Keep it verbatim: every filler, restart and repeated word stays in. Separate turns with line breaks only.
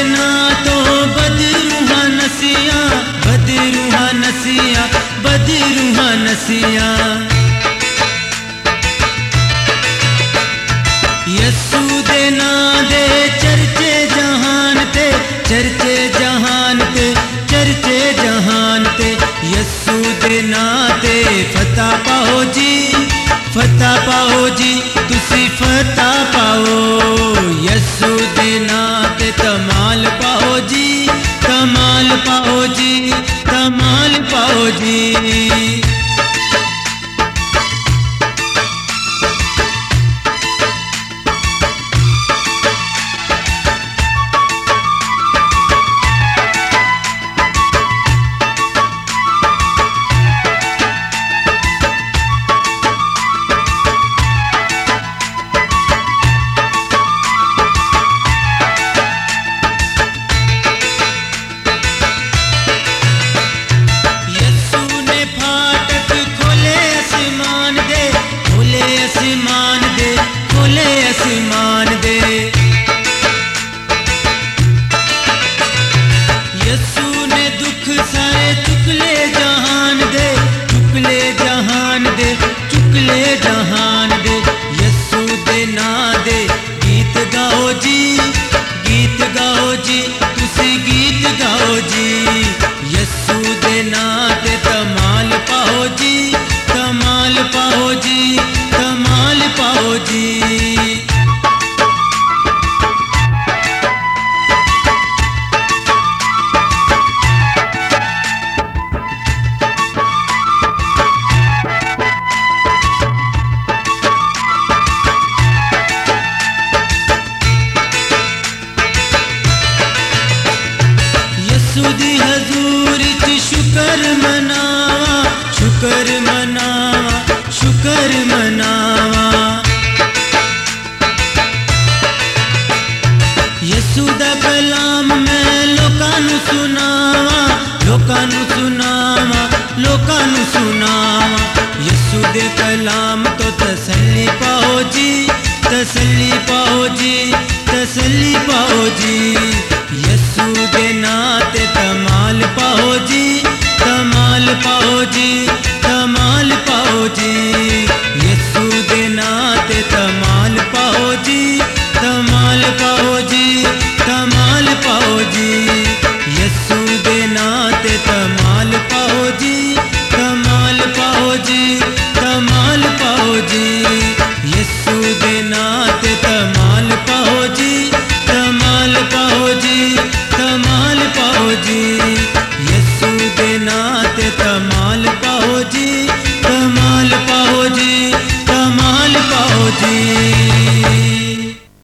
ना तो बदरूहा नसिया, बदरूहा नसिया, बदरूहा नसिया। यस्सू दे ना दे चर्चे जहान ते, चर्चे जहान ते, चर्चे जहान ते। यस्सू दे ना ते फतह पाओ जी, फतह पाओ जी, तुसी फतह पाओ। यस्सू दे ना ते तमाल पाओ जी, तमाल पाओ जी, तमाल पाओ जी। आसमान दे, खोले आसमान दे। यस्सू ने दुख सारे चुकले जहान दे, चुकले जहान दे, चुकले जहान दे। यस्सू दे ना दे गीत गाओ जी, गीत गाओ जी, तुसी गीत गाओ जी। यस्सू दे ना ते तमाल पाओ जी, तमाल पाओ जी, तमाल पाओ जी। यस्सू दी हजूरी च शुकर मनावा, शुकर मनावा, शुकर मनावा। यस्सू दा कलाम मैं लोकां नू सुनावा, लोकां नू सुनावा, लोकां नू सुनावा। यस्सू दे कलाम तो तसल्ली पाओ जी, तसल्ली पाओ जी, तसल्ली पाओ जी। यस्सू दे ना ते तमाल पाओ जी, तमाल पाओ जी, तमाल पाओ जी। यस्सू दे ना ते तमाल पाओ जी, तमाल पाओ जी, तमाल पाओ जी। यस्सू दे ना ते तमाल पाओ जी, तमाल पाओ जी, तमाल पाओ जी। यस्सू दे ना ते तमाल पाओ जी, तमाल पाओ जी, तमाल पाओ जी। यस्सू दे ना ते तमाल पाओ जी, तमाल पाओ जी, तमाल पाओ जी।